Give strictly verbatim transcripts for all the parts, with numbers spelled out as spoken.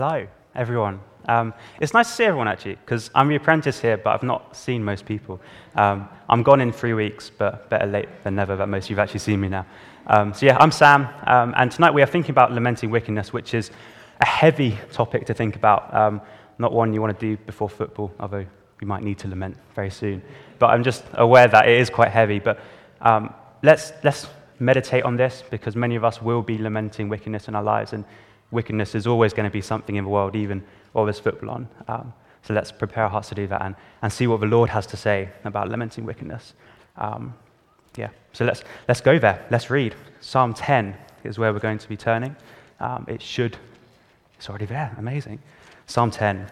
Hello, everyone. Um, it's nice to see everyone, actually, because I'm the apprentice here, but I've not seen most people. Um, I'm gone in three weeks, but better late than never, but most of you have actually seen me now. Um, so yeah, I'm Sam, um, and tonight we are thinking about lamenting wickedness, which is a heavy topic to think about, um, not one you want to do before football, although we might need to lament very soon. But I'm just aware that it is quite heavy, but um, let's, let's meditate on this, because many of us will be lamenting wickedness in our lives, and wickedness is always going to be something in the world, even while there's football on. Um, so let's prepare our hearts to do that and, and see what the Lord has to say about lamenting wickedness. Um, yeah, so let's let's go there. Let's read. Psalm ten is where we're going to be turning. Um, it should, it's already there. Amazing. Psalm ten.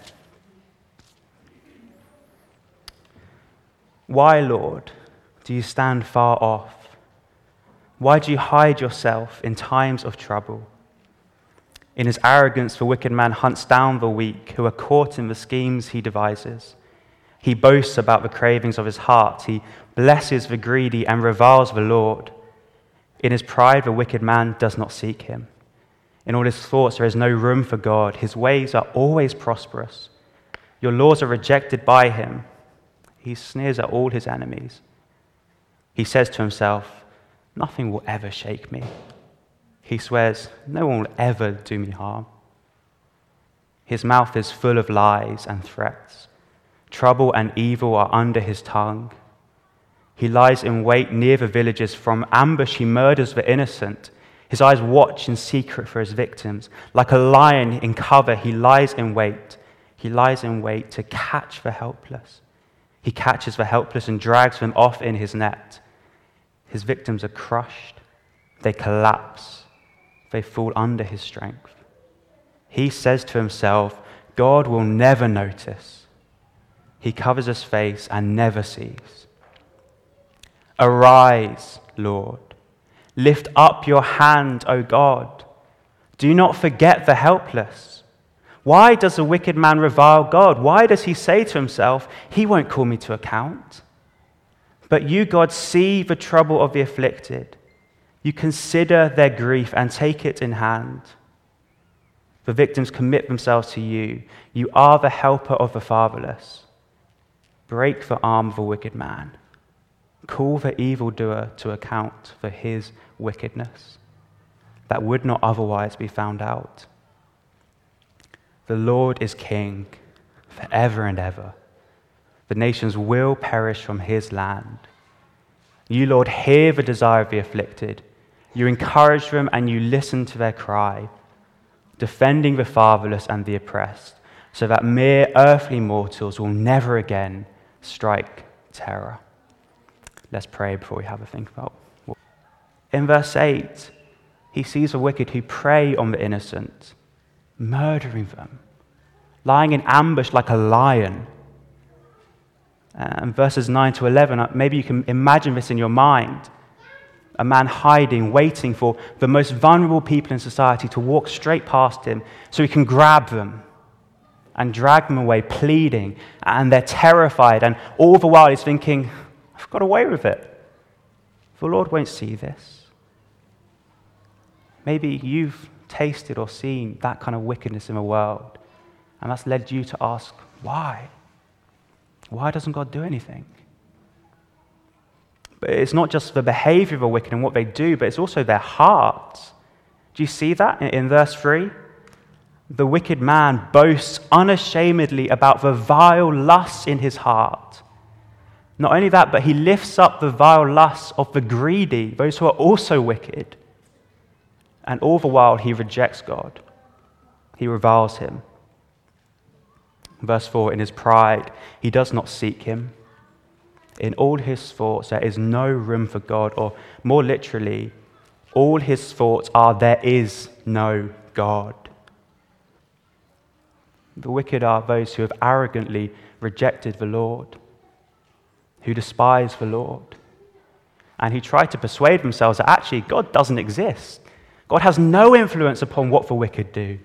Why, Lord, do you stand far off? Why do you hide yourself in times of trouble? In his arrogance, the wicked man hunts down the weak, who are caught in the schemes he devises. He boasts about the cravings of his heart. He blesses the greedy and reviles the Lord. In his pride, the wicked man does not seek him. In all his thoughts, there is no room for God. His ways are always prosperous. Your laws are rejected by him. He sneers at all his enemies. He says to himself, nothing will ever shake me. He swears, no one will ever do me harm. His mouth is full of lies and threats. Trouble and evil are under his tongue. He lies in wait near the villages. From ambush he murders the innocent. His eyes watch in secret for his victims. Like a lion in cover, he lies in wait. He lies in wait to catch the helpless. He catches the helpless and drags them off in his net. His victims are crushed. They collapse. They fall under his strength. He says to himself, God will never notice. He covers his face and never sees. Arise, Lord. Lift up your hand, O God. Do not forget the helpless. Why does the wicked man revile God? Why does he say to himself, he won't call me to account? But you, God, see the trouble of the afflicted. You consider their grief and take it in hand. The victims commit themselves to you. You are the helper of the fatherless. Break the arm of a wicked man. Call the evildoer to account for his wickedness that would not otherwise be found out. The Lord is king forever and ever. The nations will perish from his land. You, Lord, hear the desire of the afflicted. You encourage them and you listen to their cry, defending the fatherless and the oppressed, so that mere earthly mortals will never again strike terror. Let's pray before we have a think about what. In verse eight, he sees the wicked who prey on the innocent, murdering them, lying in ambush like a lion. And verses nine to eleven, maybe you can imagine this in your mind. A man hiding, waiting for the most vulnerable people in society to walk straight past him so he can grab them and drag them away, pleading, and they're terrified, and all the while he's thinking, I've got away with it. The Lord won't see this. Maybe you've tasted or seen that kind of wickedness in the world, and that's led you to ask, why? Why doesn't God do anything? But it's not just the behavior of the wicked and what they do, but it's also their hearts. Do you see that in, in verse three? The wicked man boasts unashamedly about the vile lusts in his heart. Not only that, but he lifts up the vile lusts of the greedy, those who are also wicked. And all the while he rejects God. He reviles him. Verse four, in his pride, he does not seek him. In all his thoughts, there is no room for God, or more literally, all his thoughts are, there is no God. The wicked are those who have arrogantly rejected the Lord, who despise the Lord, and who try to persuade themselves that actually God doesn't exist. God has no influence upon what the wicked do.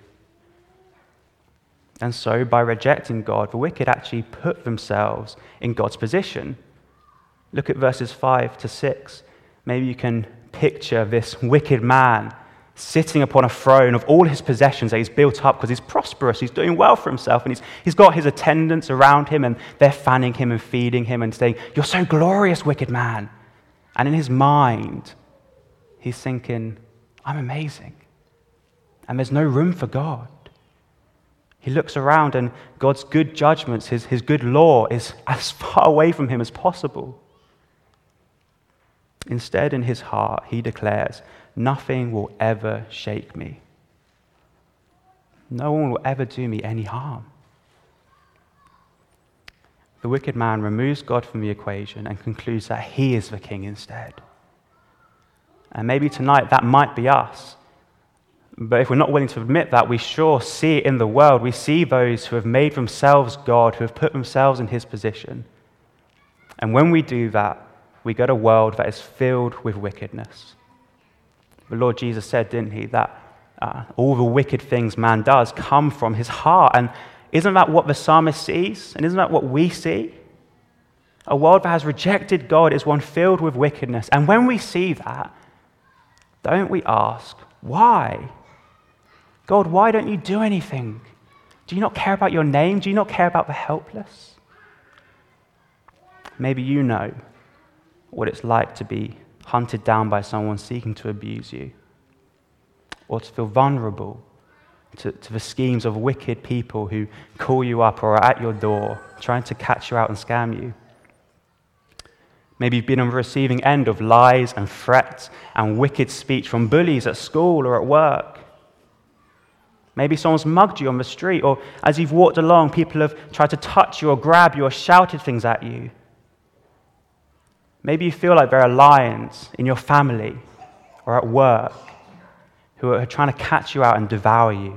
And so, by rejecting God, the wicked actually put themselves in God's position. Look at verses five to six. Maybe you can picture this wicked man sitting upon a throne of all his possessions that he's built up because he's prosperous, he's doing well for himself, and he's, he's got his attendants around him, and they're fanning him and feeding him and saying, "You're so glorious, wicked man." And in his mind, he's thinking, "I'm amazing." And there's no room for God. He looks around and God's good judgments, his, his good law is as far away from him as possible. Instead, in his heart, he declares, "Nothing will ever shake me. No one will ever do me any harm." The wicked man removes God from the equation and concludes that he is the king instead. And maybe tonight that might be us. But if we're not willing to admit that, we sure see it in the world. We see those who have made themselves God, who have put themselves in his position. And when we do that, we get a world that is filled with wickedness. The Lord Jesus said, didn't he, that uh, all the wicked things man does come from his heart. And isn't that what the psalmist sees? And isn't that what we see? A world that has rejected God is one filled with wickedness. And when we see that, don't we ask, why? God, why don't you do anything? Do you not care about your name? Do you not care about the helpless? Maybe you know what it's like to be hunted down by someone seeking to abuse you, or to feel vulnerable to, to the schemes of wicked people who call you up or are at your door trying to catch you out and scam you. Maybe you've been on the receiving end of lies and threats and wicked speech from bullies at school or at work. Maybe someone's mugged you on the street, or as you've walked along, people have tried to touch you or grab you or shouted things at you. Maybe you feel like there are lions in your family or at work who are trying to catch you out and devour you.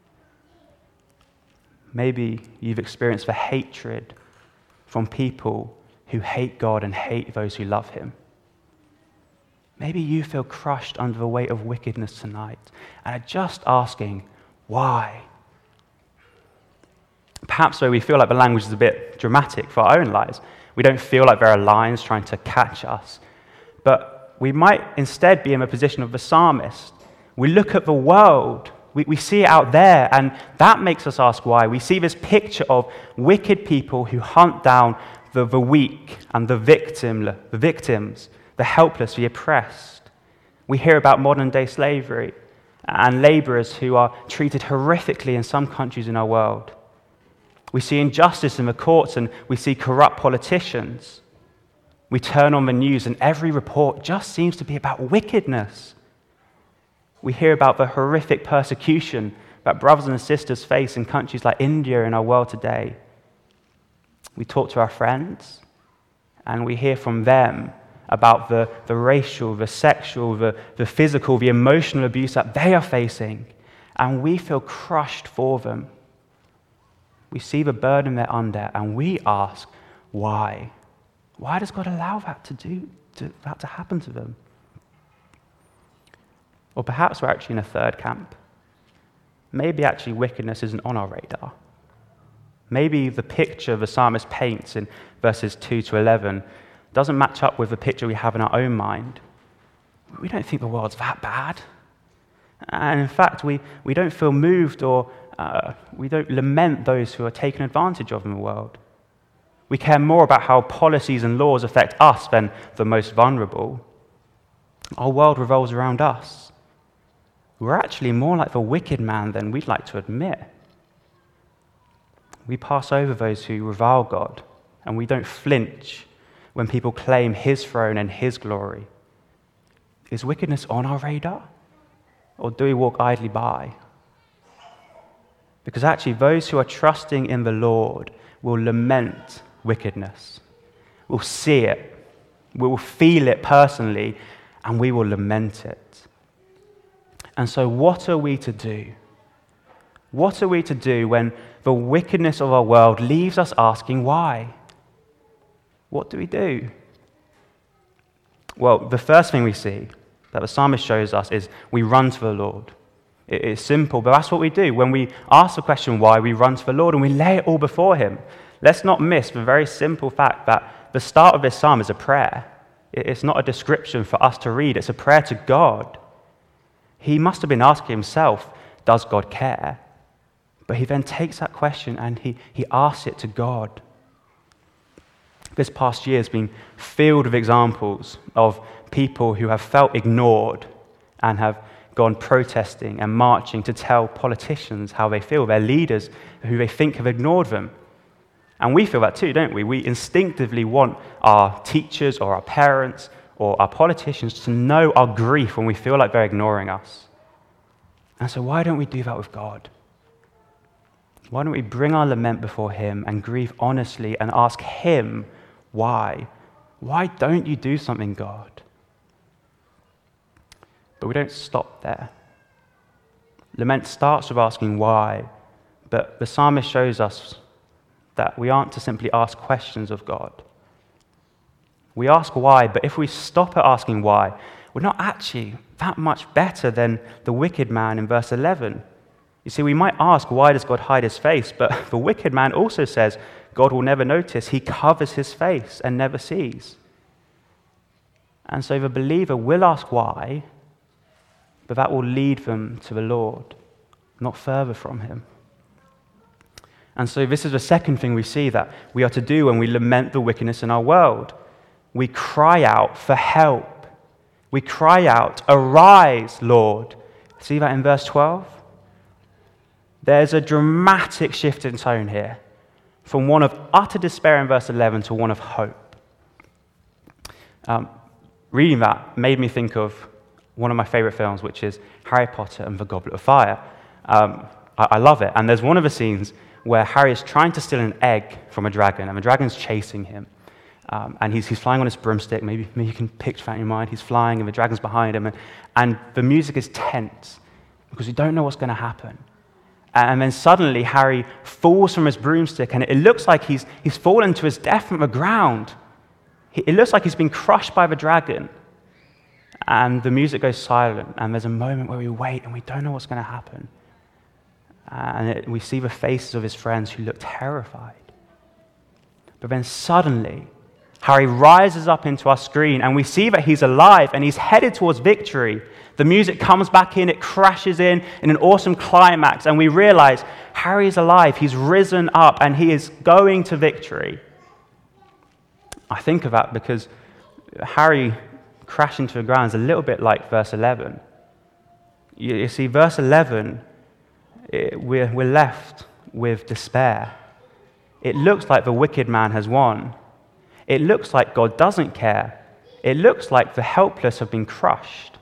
Maybe you've experienced the hatred from people who hate God and hate those who love him. Maybe you feel crushed under the weight of wickedness tonight and are just asking, why? Perhaps though we feel like the language is a bit dramatic for our own lives. We don't feel like there are lions trying to catch us. But we might instead be in the position of the psalmist. We look at the world, we, we see it out there, and that makes us ask why. We see this picture of wicked people who hunt down the, the weak and the victim, the victims, the helpless, the oppressed. We hear about modern-day slavery and laborers who are treated horrifically in some countries in our world. We see injustice in the courts, and we see corrupt politicians. We turn on the news, and every report just seems to be about wickedness. We hear about the horrific persecution that brothers and sisters face in countries like India in our world today. We talk to our friends, and we hear from them about the, the racial, the sexual, the, the physical, the emotional abuse that they are facing, and we feel crushed for them. We see the burden they're under, and we ask, why? Why does God allow that to do, to, that to happen to them? Or perhaps we're actually in a third camp. Maybe actually wickedness isn't on our radar. Maybe the picture the psalmist paints in verses two to eleven doesn't match up with the picture we have in our own mind. We don't think the world's that bad. And in fact, we, we don't feel moved or uh, we don't lament those who are taken advantage of in the world. We care more about how policies and laws affect us than the most vulnerable. Our world revolves around us. We're actually more like the wicked man than we'd like to admit. We pass over those who revile God, and we don't flinch when people claim his throne and his glory. Is wickedness on our radar? Or do we walk idly by? Because actually, those who are trusting in the Lord will lament wickedness. We'll see it. We will feel it personally, and we will lament it. And so what are we to do? What are we to do when the wickedness of our world leaves us asking why? What do we do? Well, the first thing we see that the psalmist shows us is we run to the Lord. It is simple, but that's what we do. When we ask the question why, we run to the Lord and we lay it all before him. Let's not miss the very simple fact that the start of this psalm is a prayer. It's not a description for us to read. It's a prayer to God. He must have been asking himself, does God care? But he then takes that question and he, he asks it to God. This past year has been filled with examples of people who have felt ignored and have gone protesting and marching to tell politicians how they feel, their leaders who they think have ignored them. And we feel that too, don't we? We instinctively want our teachers or our parents or our politicians to know our grief when we feel like they're ignoring us. And so why don't we do that with God? Why don't we bring our lament before him and grieve honestly and ask him why? Why don't you do something, God? But we don't stop there. Lament starts with asking why, but the psalmist shows us that we aren't to simply ask questions of God. We ask why, but if we stop at asking why, we're not actually that much better than the wicked man in verse eleven. You see, we might ask, why does God hide his face? But the wicked man also says, God will never notice. He covers his face and never sees. And so the believer will ask why, but that will lead them to the Lord, not further from him. And so this is the second thing we see that we are to do when we lament the wickedness in our world. We cry out for help. We cry out, arise, Lord. See that in verse twelve? There's a dramatic shift in tone here, from one of utter despair in verse eleven to one of hope. Um, reading that made me think of one of my favorite films, which is Harry Potter and the Goblet of Fire. Um, I, I love it. And there's one of the scenes where Harry is trying to steal an egg from a dragon, and the dragon's chasing him. Um, and he's, he's flying on his broomstick. Maybe, maybe you can picture that in your mind. He's flying, and the dragon's behind him. And, and the music is tense, because we don't know what's going to happen. And then suddenly, Harry falls from his broomstick, and it looks like he's, he's fallen to his death from the ground. It looks like he's been crushed by the dragon. And the music goes silent, and there's a moment where we wait, and we don't know what's going to happen. And it, we see the faces of his friends who look terrified. But then suddenly, Harry rises up into our screen, and we see that he's alive, and he's headed towards victory. The music comes back in, it crashes in in an awesome climax, and we realize Harry is alive, he's risen up, and he is going to victory. I think of that because Harry crashing to the ground is a little bit like verse eleven. You, you see, verse eleven, it, we're, we're left with despair. It looks like the wicked man has won. It looks like God doesn't care. It looks like the helpless have been crushed.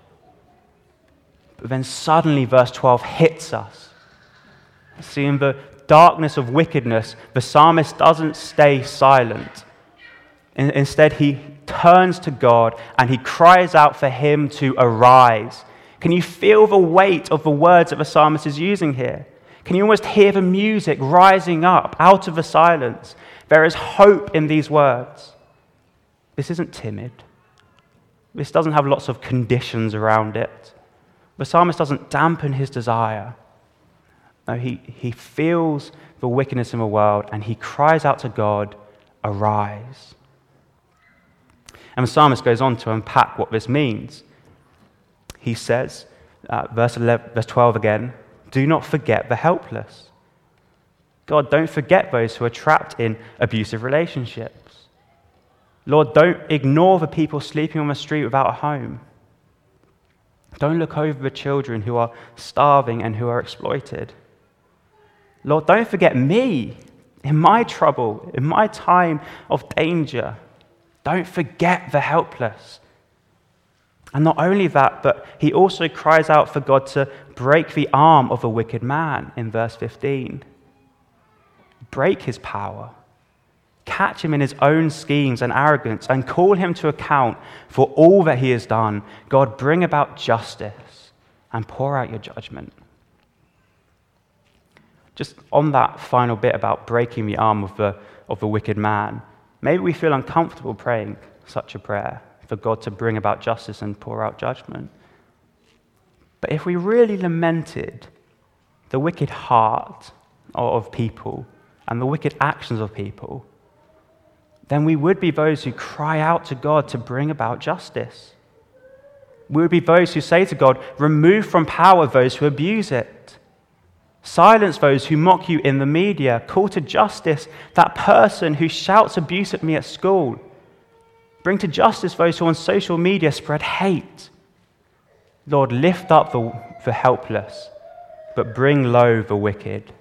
But then suddenly verse twelve hits us. See, in the darkness of wickedness, the psalmist doesn't stay silent. In, instead, he turns to God and he cries out for him to arise. Can you feel the weight of the words that the psalmist is using here? Can you almost hear the music rising up out of the silence? There is hope in these words. This isn't timid. This doesn't have lots of conditions around it. The psalmist doesn't dampen his desire. No, he, he feels the wickedness in the world and he cries out to God, arise. And the psalmist goes on to unpack what this means. He says, uh, verse eleven, verse twelve again, do not forget the helpless. God, don't forget those who are trapped in abusive relationships. Lord, don't ignore the people sleeping on the street without a home. Don't look over the children who are starving and who are exploited. Lord, don't forget me in my trouble, in my time of danger. Don't forget the helpless. And not only that, but he also cries out for God to break the arm of a wicked man in verse fifteen. Break his power. Catch him in his own schemes and arrogance and call him to account for all that he has done. God, bring about justice and pour out your judgment. Just on that final bit about breaking the arm of the, of the wicked man, maybe we feel uncomfortable praying such a prayer for God to bring about justice and pour out judgment. But if we really lamented the wicked heart of people and the wicked actions of people, then we would be those who cry out to God to bring about justice. We would be those who say to God, remove from power those who abuse it. Silence those who mock you in the media. Call to justice that person who shouts abuse at me at school. Bring to justice those who on social media spread hate. Lord, lift up the, the helpless, but bring low the wicked.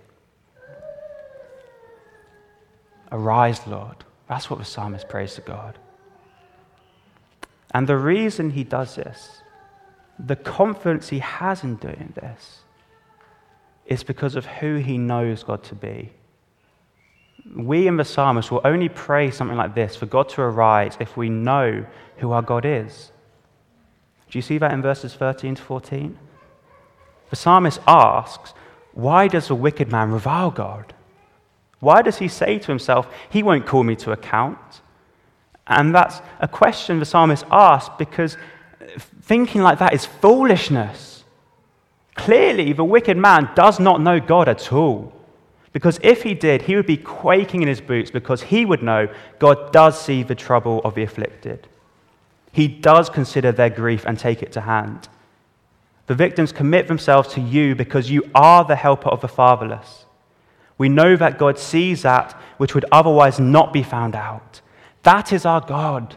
Arise, Lord. That's what the psalmist prays to God. And the reason he does this, the confidence he has in doing this, is because of who he knows God to be. We in the psalmist will only pray something like this for God to arise if we know who our God is. Do you see that in verses thirteen to fourteen? The psalmist asks, why does the wicked man revile God? Why does he say to himself, he won't call me to account? And that's a question the psalmist asks because thinking like that is foolishness. Clearly, the wicked man does not know God at all. Because if he did, he would be quaking in his boots because he would know God does see the trouble of the afflicted. He does consider their grief and take it to hand. The victims commit themselves to you because you are the helper of the fatherless. We know that God sees that which would otherwise not be found out. That is our God.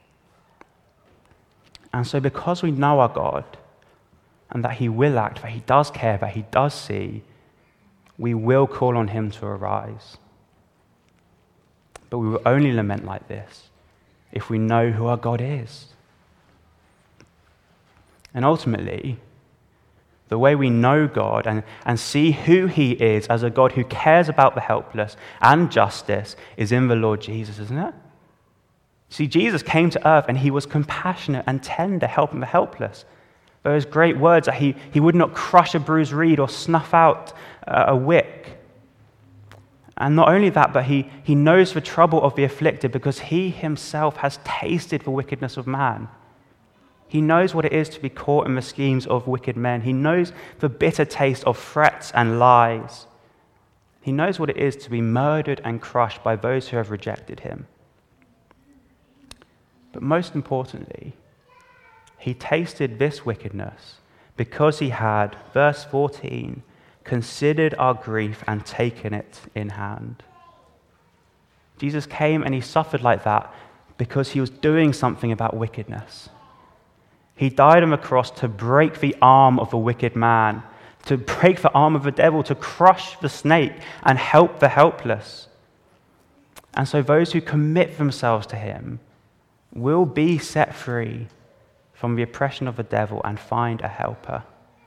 And so because we know our God and that he will act, that he does care, that he does see, we will call on him to arise. But we will only lament like this if we know who our God is. And ultimately, the way we know God and, and see who he is as a God who cares about the helpless and justice is in the Lord Jesus, isn't it? See, Jesus came to earth and he was compassionate and tender, helping the helpless. Those great words that he, he would not crush a bruised reed or snuff out a wick. And not only that, but he, he knows the trouble of the afflicted because he himself has tasted the wickedness of man. He knows what it is to be caught in the schemes of wicked men. He knows the bitter taste of threats and lies. He knows what it is to be murdered and crushed by those who have rejected him. But most importantly, he tasted this wickedness because he had, verse fourteen, considered our grief and taken it in hand. Jesus came and he suffered like that because he was doing something about wickedness. He died on the cross to break the arm of the wicked man, to break the arm of the devil, to crush the snake and help the helpless. And so those who commit themselves to him will be set free from the oppression of the devil and find a helper.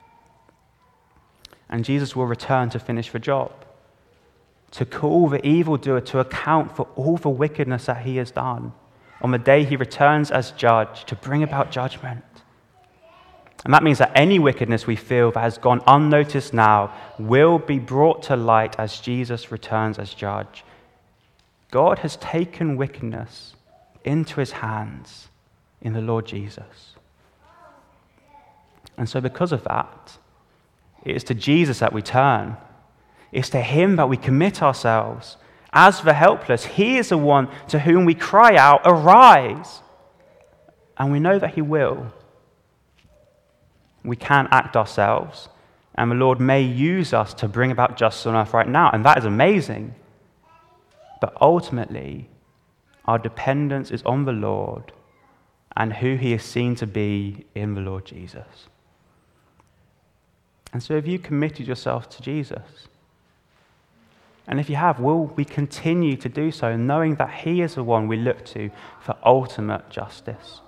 And Jesus will return to finish the job, to call the evildoer to account for all the wickedness that he has done on the day he returns as judge to bring about judgment. And that means that any wickedness we feel that has gone unnoticed now will be brought to light as Jesus returns as judge. God has taken wickedness into his hands in the Lord Jesus. And so because of that, it is to Jesus that we turn. It's to him that we commit ourselves. As the helpless, he is the one to whom we cry out, arise. And we know that he will. We can't act ourselves, and the Lord may use us to bring about justice on earth right now, and that is amazing. But ultimately, our dependence is on the Lord and who he is seen to be in the Lord Jesus. And so have you committed yourself to Jesus? And if you have, will we continue to do so, knowing that he is the one we look to for ultimate justice?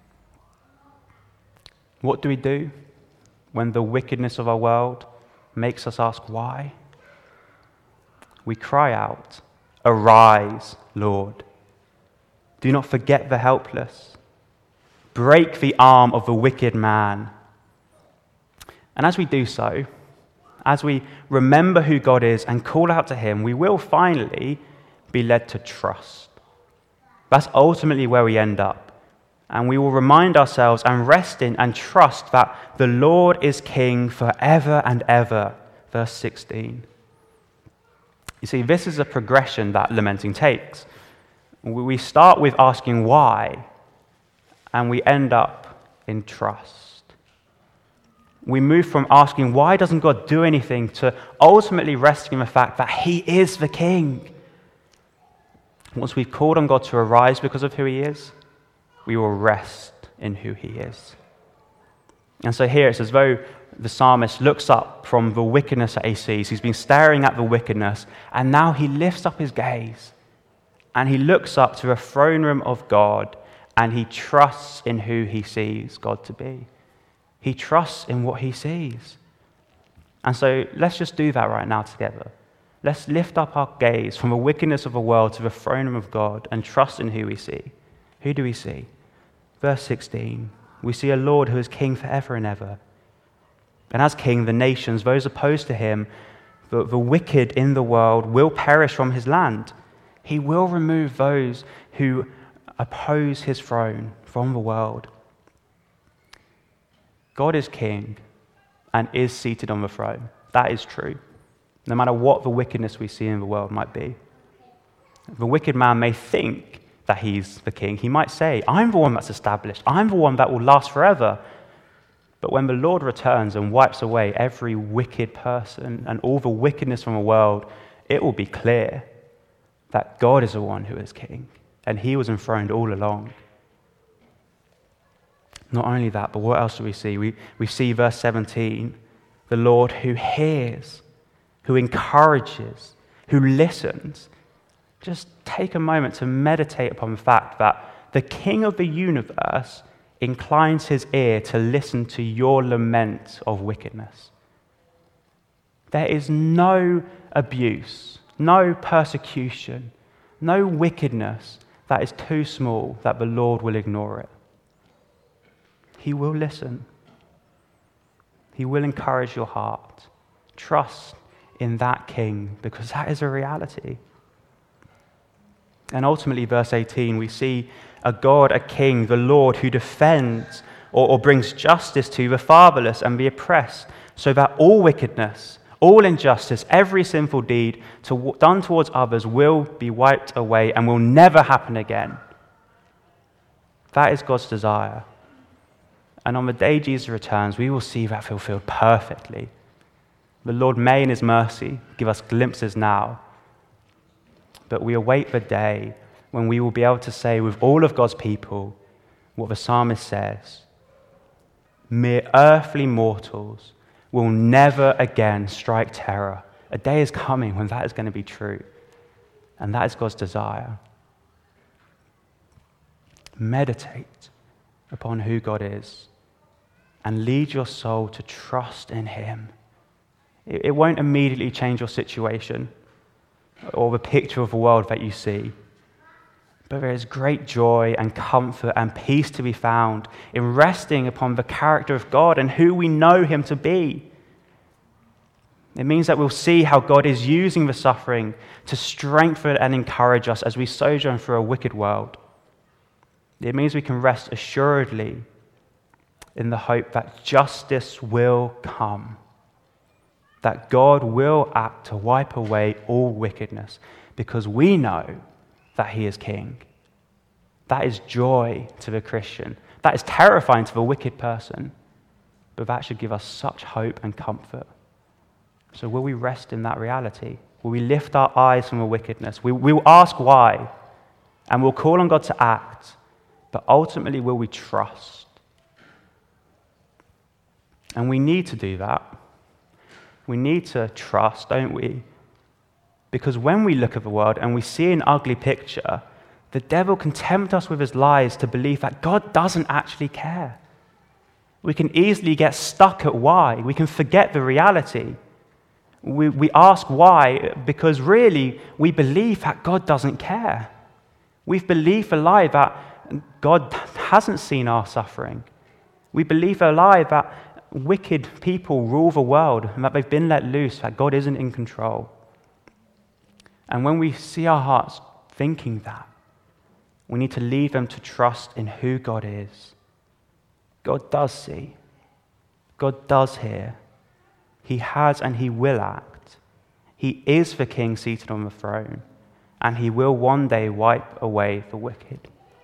What do we do when the wickedness of our world makes us ask why? We cry out, arise, Lord. Do not forget the helpless. Break the arm of the wicked man. And as we do so, as we remember who God is and call out to him, we will finally be led to trust. That's ultimately where we end up. And we will remind ourselves and rest in and trust that the Lord is king forever and ever. Verse sixteen. You see, this is a progression that lamenting takes. We start with asking why, and we end up in trust. We move from asking, why doesn't God do anything, to ultimately resting in the fact that he is the king. Once we've called on God to arise because of who he is, we will rest in who he is. And so here it's as though the psalmist looks up from the wickedness that he sees. He's been staring at the wickedness, and now he lifts up his gaze, and he looks up to the throne room of God, and he trusts in who he sees God to be. He trusts in what he sees. And so let's just do that right now together. Let's lift up our gaze from the wickedness of the world to the throne room of God and trust in who we see. Who do we see? Verse sixteen, we see a Lord who is king forever and ever. And as king, the nations, those opposed to him, the, the wicked in the world, will perish from his land. He will remove those who oppose his throne from the world. God is king and is seated on the throne. That is true, no matter what the wickedness we see in the world might be. The wicked man may think that he's the king. He might say, I'm the one that's established. I'm the one that will last forever. But when the Lord returns and wipes away every wicked person and all the wickedness from the world, it will be clear that God is the one who is king, and he was enthroned all along. Not only that, but what else do we see? We, we see verse seventeen, the Lord who hears, who encourages, who listens. Just take a moment to meditate upon the fact that the King of the universe inclines his ear to listen to your lament of wickedness. There is no abuse, no persecution, no wickedness that is too small that the Lord will ignore it. He will listen. He will encourage your heart. Trust in that King, because that is a reality. And ultimately, verse eighteen, we see a God, a King, the Lord, who defends or, or brings justice to the fatherless and the oppressed, so that all wickedness, all injustice, every sinful deed to, done towards others will be wiped away and will never happen again. That is God's desire. And on the day Jesus returns, we will see that fulfilled perfectly. The Lord may, in his mercy, give us glimpses now, but we await the day when we will be able to say with all of God's people what the psalmist says: mere earthly mortals will never again strike terror. A day is coming when that is going to be true, and that is God's desire. Meditate upon who God is and lead your soul to trust in him. It, it won't immediately change your situation or the picture of the world that you see, but there is great joy and comfort and peace to be found in resting upon the character of God and who we know him to be. It means that we'll see how God is using the suffering to strengthen and encourage us as we sojourn through a wicked world. It means we can rest assuredly in the hope that justice will come, that God will act to wipe away all wickedness, because we know that he is king. That is joy to the Christian. That is terrifying to the wicked person, but that should give us such hope and comfort. So will we rest in that reality? Will we lift our eyes from the wickedness? We will ask why, and we'll call on God to act, but ultimately will we trust? And we need to do that. We need to trust, don't we? Because when we look at the world and we see an ugly picture, the devil can tempt us with his lies to believe that God doesn't actually care. We can easily get stuck at why. We can forget the reality. We, we ask why because really we believe that God doesn't care. We've believed a lie that God hasn't seen our suffering. We believe a lie that wicked people rule the world and that they've been let loose, that God isn't in control. And when we see our hearts thinking that, we need to lead them to trust in who God is. God does see. God does hear. He has and he will act. He is the king seated on the throne, and he will one day wipe away the wicked.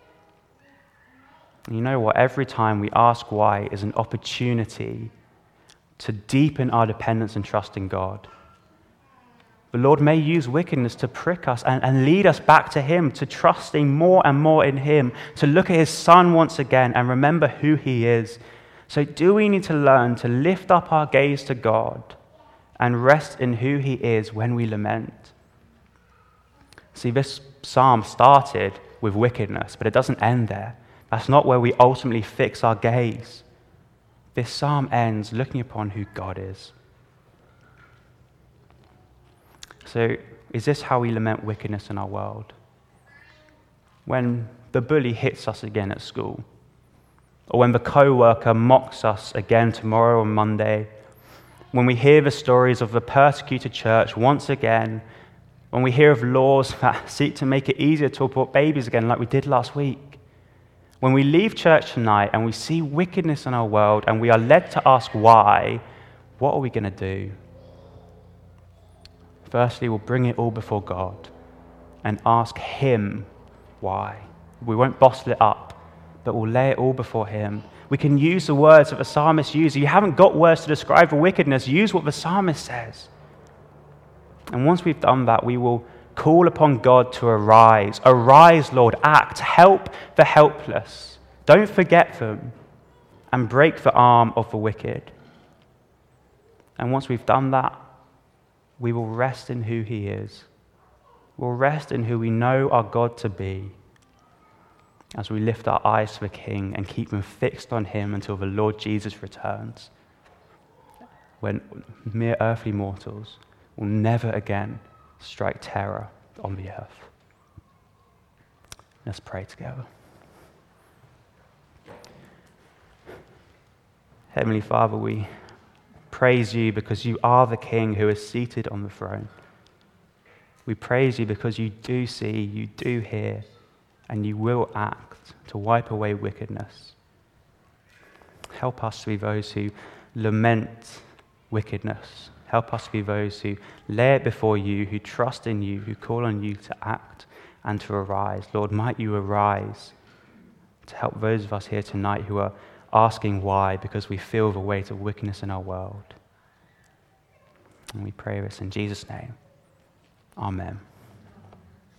And you know what? Every time we ask why is an opportunity to deepen our dependence and trust in God. The Lord may use wickedness to prick us and, and lead us back to him, to trusting more and more in him, to look at his Son once again and remember who he is. So do we need to learn to lift up our gaze to God and rest in who he is when we lament? See, this psalm started with wickedness, but it doesn't end there. That's not where we ultimately fix our gaze. This psalm ends looking upon who God is. So, is this how we lament wickedness in our world? When the bully hits us again at school, or when the co-worker mocks us again tomorrow or Monday, when we hear the stories of the persecuted church once again, when we hear of laws that seek to make it easier to abort babies again like we did last week, when we leave church tonight and we see wickedness in our world and we are led to ask why, what are we going to do? Firstly, we'll bring it all before God and ask him why. We won't bottle it up, but we'll lay it all before him. We can use the words that the psalmist used. You haven't got words to describe the wickedness. Use what the psalmist says. And once we've done that, we will call upon God to arise. Arise, Lord, act. Help the helpless. Don't forget them. And break the arm of the wicked. And once we've done that, we will rest in who he is. We'll rest in who we know our God to be as we lift our eyes to the King and keep them fixed on him until the Lord Jesus returns, when mere earthly mortals will never again strike terror on the earth. Let's pray together. Heavenly Father, we praise you because you are the King who is seated on the throne. We praise you because you do see, you do hear, and you will act to wipe away wickedness. Help us to be those who lament wickedness. Help us to be those who lay it before you, who trust in you, who call on you to act and to arise. Lord, might you arise to help those of us here tonight who are asking why, because we feel the weight of wickedness in our world. And we pray this in Jesus' name. Amen.